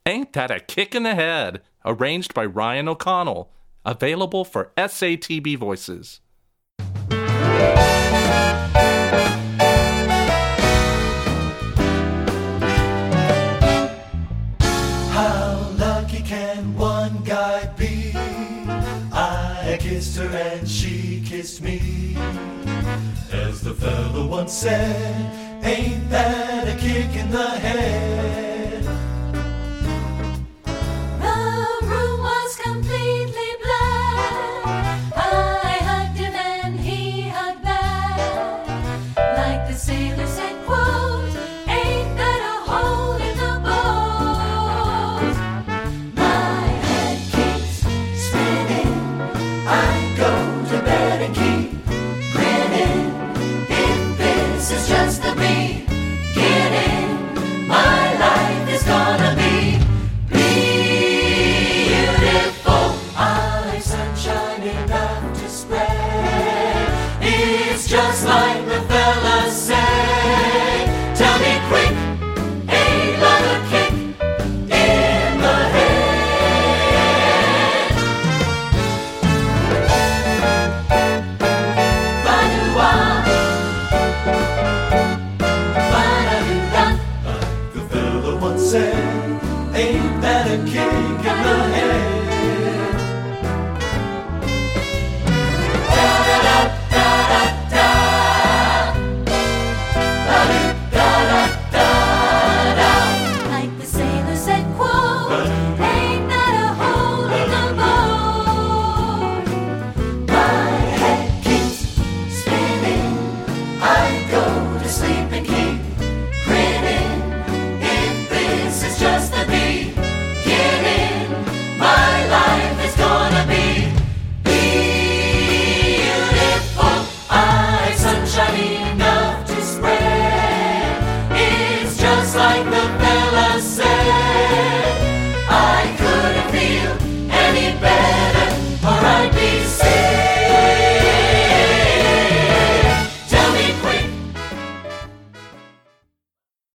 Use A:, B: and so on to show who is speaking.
A: Ain't That a Kick in the Head? Arranged by Ryan O'Connell. Available for SATB Voices.
B: How lucky can one guy be? I kissed her and she kissed me. As the fella once said, ain't that a kick in the head?
C: The room was completely black. I hugged him and he hugged back. Like the sailor said, quote, ain't that a hole in the boat? My head keeps spinning.
B: I go to bed and keep grinning. If this is just the beginning, my life is gonna be beautiful. I've sunshine enough to spread. It's just like the fella said. Tell me quick, ain't that a kick in the head? Ba-doo-wah, ba-da-doo-da. Like the fella once said, ain't that a kick in the head? Da-da-da-da-da.